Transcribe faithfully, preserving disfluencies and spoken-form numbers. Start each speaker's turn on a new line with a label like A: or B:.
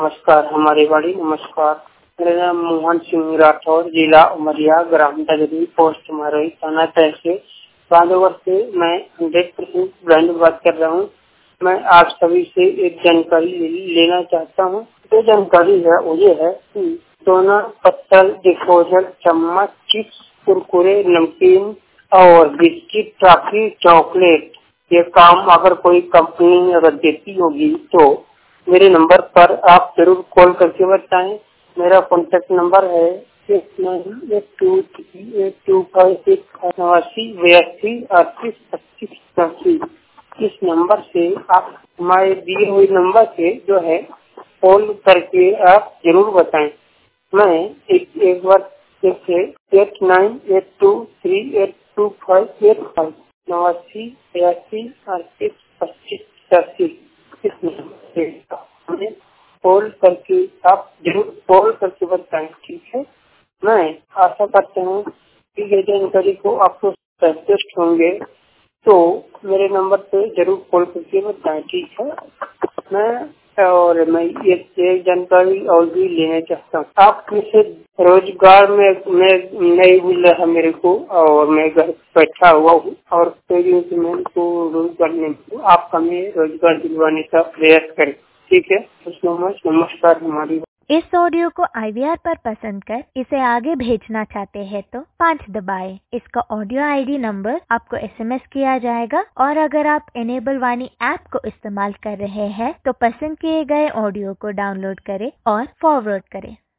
A: नमस्कार, हमारी बड़ी नमस्कार। मेरा नाम मोहन सिंह राठौर, जिला उमरिया, ग्राम डगरी, पोस्ट मरोई, थाना तहसील बांधवगढ़ से मैं हंड्रेड परसेंट ब्रांड बात कर रहा हूँ। मैं आप सभी से एक जानकारी लेना चाहता हूँ। जो जानकारी है वो ये है कि सोना, पत्तल, डिस्पोजल, चम्मच, चिप्स, कुरकुरे, नमकीन और बिस्किट, टॉफी, चॉकलेट, ये काम अगर कोई कंपनी अगर देती होगी तो मेरे नंबर पर आप जरूर कॉल करके बताएं। मेरा कॉन्टेक्ट नंबर है six nine eight two three eight two five six नवासी बयासी अड़तीस पच्चीस चौरासी। इस नंबर से आप हमारे दिए हुए नंबर से जो है कॉल करके आप जरूर बताएं। मैं एक एक बार एक है eight nine eight two three eight two five eight five नवासी बयासी अड़तीस पच्चीस चौरासी। इस नंबर से हमें कॉल करके आप जरूर कॉल करके बताएं, ठीक है। मैं आशा करता हूँ कि ये जानकारी को आपको संतुष्ट होंगे तो मेरे नंबर पे जरूर कॉल करके बताएं, ठीक है। मैं और मैं ये एक जानकारी और भी लेना चाहता हूँ। आप मुझसे रोजगार में में नहीं मिल रहा मेरे को और मैं घर बैठा हुआ हूँ और कोई मेरे को रोजगार नहीं, आप हमें रोजगार दिलवाने का प्रयास करें, ठीक है। नमस्कार। हमारी
B: इस ऑडियो को आई वी आर पर पसंद कर इसे आगे भेजना चाहते हैं तो पाँच दबाएं। इसका ऑडियो आई डी नंबर आपको एस एम एस किया जाएगा और अगर आप इनेबल वाणी ऐप को इस्तेमाल कर रहे हैं तो पसंद किए गए ऑडियो को डाउनलोड करें और फॉरवर्ड करें।